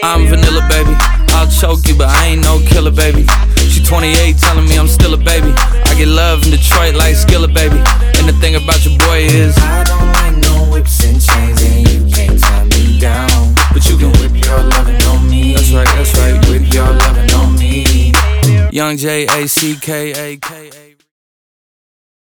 I'm vanilla, baby. I'll choke you, but I ain't no killer, baby. She 28, telling me I'm still a baby. I get love in Detroit like Skillet, baby. And the thing about your boy is I don't like no whips and chains, and you can't tie me down. but you can Whip your lovin' on me. That's right, that's right. Whip your lovin' on me. Young J-A-C-K-A-K-A